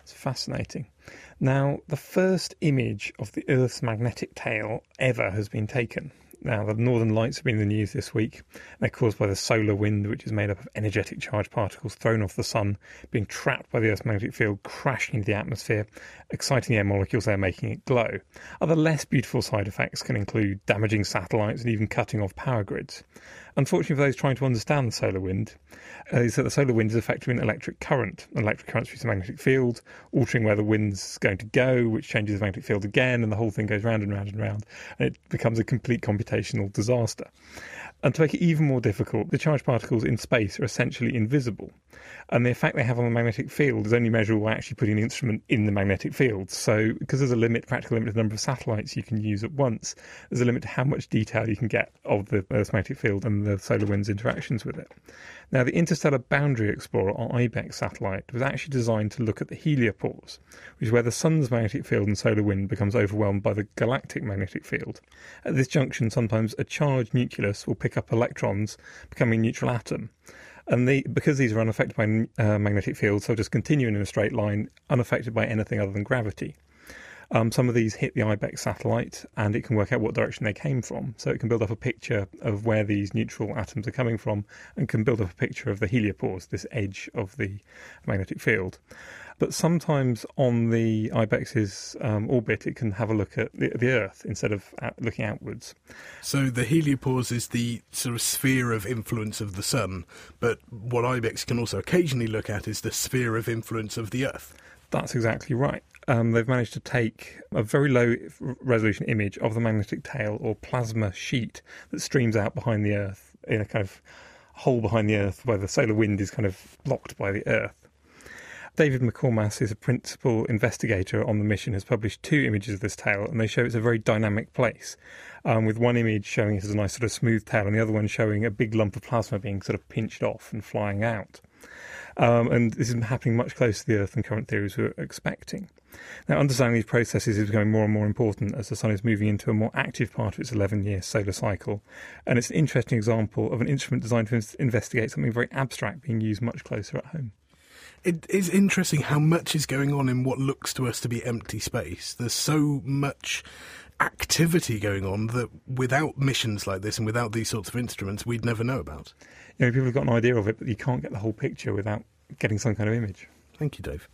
It's fascinating. Now, the first image of the Earth's magnetic tail ever has been taken. Now, the northern lights have been in the news this week. They're caused by the solar wind, which is made up of energetic charged particles thrown off the sun, being trapped by the Earth's magnetic field, crashing into the atmosphere, exciting the air molecules there, making it glow. Other less beautiful side effects can include damaging satellites and even cutting off power grids. Unfortunately for those trying to understand the solar wind, is that the solar wind is effectively an electric current. An electric current through the magnetic field, altering where the wind's going to go, which changes the magnetic field again, and the whole thing goes round and round and round, and it becomes a complete computational disaster. And to make it even more difficult, the charged particles in space are essentially invisible. And the effect they have on the magnetic field is only measurable by actually putting the instrument in the magnetic field. So, because there's a practical limit to the number of satellites you can use at once, there's a limit to how much detail you can get of the Earth's magnetic field and the solar wind's interactions with it. Now, the Interstellar Boundary Explorer, or IBEX satellite, was actually designed to look at the heliopause, which is where the sun's magnetic field and solar wind becomes overwhelmed by the galactic magnetic field. At this junction, sometimes a charged nucleus will pick up electrons, becoming a neutral atom. And because these are unaffected by magnetic fields, they'll just continue in a straight line, unaffected by anything other than gravity. Some of these hit the IBEX satellite, and it can work out what direction they came from. So it can build up a picture of where these neutral atoms are coming from, and can build up a picture of the heliopause, this edge of the magnetic field. But sometimes on the IBEX's orbit, it can have a look at the Earth instead of looking outwards. So the heliopause is the sort of sphere of influence of the sun, but what IBEX can also occasionally look at is the sphere of influence of the Earth. That's exactly right. They've managed to take a very low resolution image of the magnetic tail or plasma sheet that streams out behind the Earth in a kind of hole behind the Earth where the solar wind is kind of blocked by the Earth. David McCormack is a principal investigator on the mission, has published 2 images of this tail, and they show it's a very dynamic place, with one image showing it as a nice sort of smooth tail and the other one showing a big lump of plasma being sort of pinched off and flying out. And this is happening much closer to the Earth than current theories were expecting. Now, understanding these processes is becoming more and more important as the Sun is moving into a more active part of its 11-year solar cycle. And it's an interesting example of an instrument designed to investigate something very abstract being used much closer at home. It is interesting how much is going on in what looks to us to be empty space. There's so much activity going on that without missions like this and without these sorts of instruments, we'd never know about. People have got an idea of it, but you can't get the whole picture without getting some kind of image. Thank you, Dave.